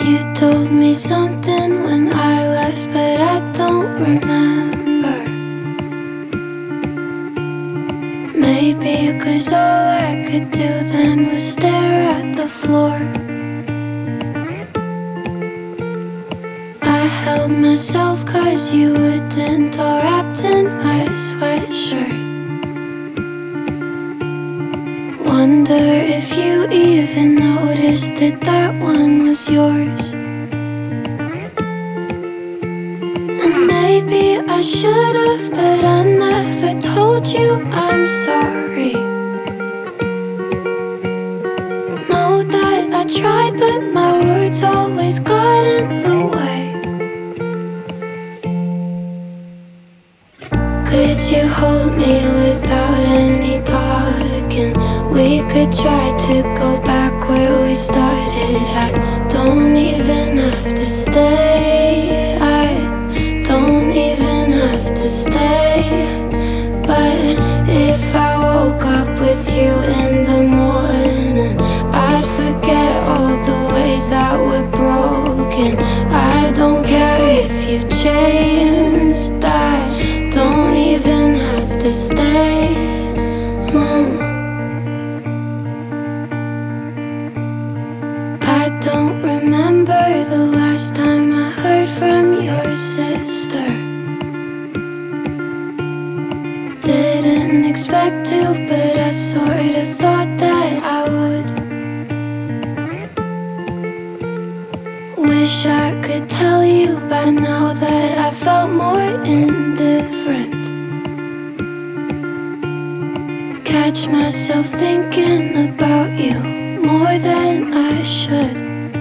You told me something when I left, but I don't remember. Maybe 'cause all I could do then was stare at the floor. I held myself 'cause you wouldn't, all wrapped in my sweatshirt. Wonder if you even noticed that that one was yours. And maybe I should've, but I never told you I'm sorry. Know that I tried, but my words always got in the way. Could you hold me without any talking? We could try to go back where we started. I don't even have to stay. I don't even have to stay. But if I woke up with you in the morning, I'd forget all the ways that we're broken. I don't care if you've changed. I don't even have to stay. I don't remember the last time I heard from your sister. Didn't expect to, but I sorta thought that I would. Wish I could tell you by now that I felt more indifferent. Catch myself thinking about you more than I should.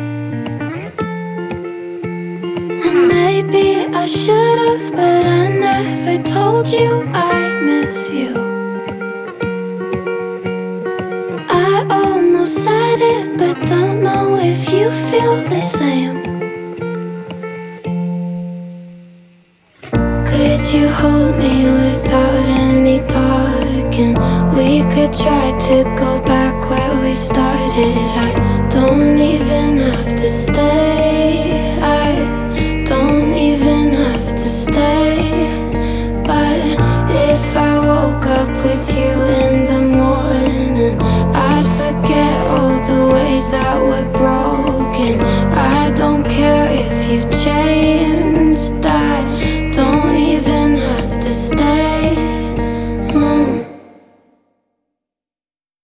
And maybe I should've, but I never told you I miss you. I almost said it, but don't know if you feel the same. Could you hold me without any talking? We could try to go back where we started.